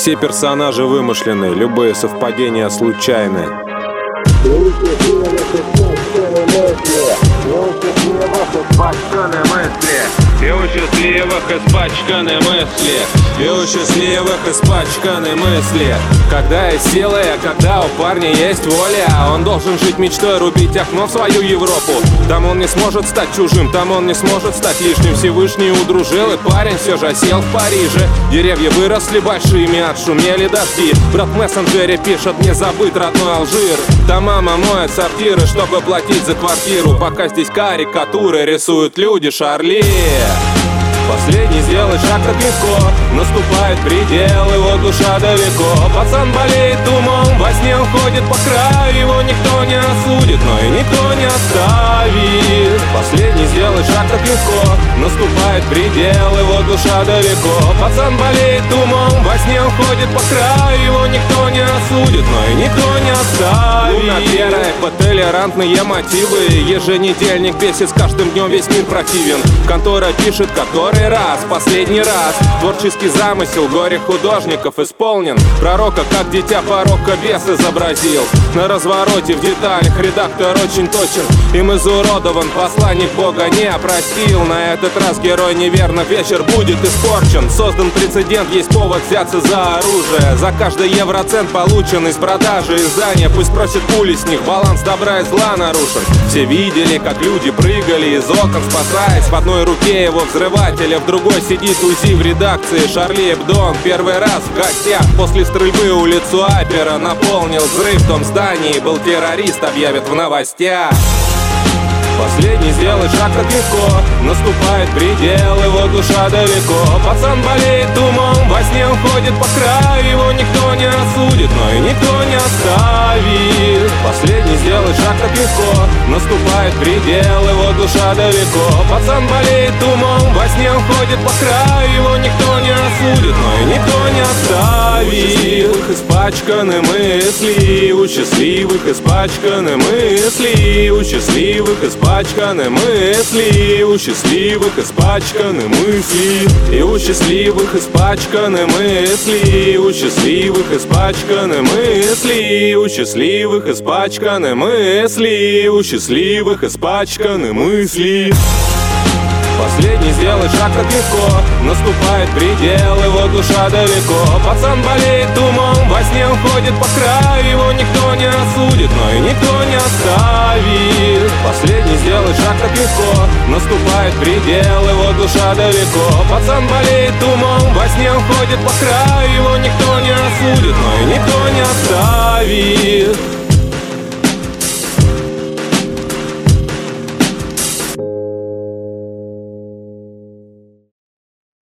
Все персонажи вымышлены, любые совпадения случайны. И у счастливых испачканы мысли, и у счастливых испачканы мысли. Когда есть силы, а когда у парня есть воля, он должен жить мечтой, рубить окно в свою Европу. Там он не сможет стать чужим, там он не сможет стать лишним. Всевышний удружил, и парень все же осел в Париже. Деревья выросли большими, отшумели дожди. Брат в мессенджере пишет: не забыть родной Алжир. Там мама моет сортиры, чтобы платить за квартиру, пока здесь карикатуры рисуют люди Шарли. Последний сделай шаг, так легко, наступает предел, его душа далеко. Пацан болеет умом, во сне он ходит по краю, его никто не осудит, но и никто не оставит. Последний сделай шаг, так легко, наступает предел, его душа далеко. Пацан болеет умом, во сне он ходит по краю, его никто не осудит, но и никто не оставит. Луна первая, толерантные мотивы, еженедельник бесит, с каждым днем весь мир противен. Контора пишет который раз, последний раз. Творческий замысел горе художников исполнен. Пророка как дитя порока бес изобразил. На развороте в деталях редактор очень точен. Им изуродован, посланник Бога не простил. На этот раз герой неверно, вечер будет испорчен. Создан прецедент, есть повод взяться за оружие. За каждый евроцент получен из продажи издания. Пусть просит пули с них, баланс добра и зла нарушен. Все видели, как люди прыгали из окон, спасаясь. В одной руке его взрыватель, а в другой сидит УЗИ в редакции Шарли Эбдо. Первый раз в гостях после стрельбы улицу Апера наполнил взрыв. В том здании был террорист, объявят в новостях. Последний сделай шаг, так легко, наступает предел, его душа далеко. Пацан болеет умом, во сне он ходит по краю, его никто не осудит, но и никто не оставит. Последний сделай шаг, так легко, наступает предел, его душа далеко. Пацан болеет умом, во сне он ходит по краю, его никто не осудит, но и никто не оставит. У счастливых испачканы мысли, у счастливых испачканы мысли, у счастливых испачканы мысли, у счастливых испачканы мысли, и у счастливых испачканы мысли, у счастливых испачканы мысли, у счастливых испачканы мысли, у счастливых испачканы мысли. Последний сделай шаг, так легко, наступает предел, его душа далеко. Пацан болеет умом, во сне он ходит по краю, его никто не осудит, но и никто не оставит. Последний сделай шаг, так легко, наступает предел, его душа далеко. Пацан болеет умом, во сне он ходит по краю, его никто не осудит, но и никто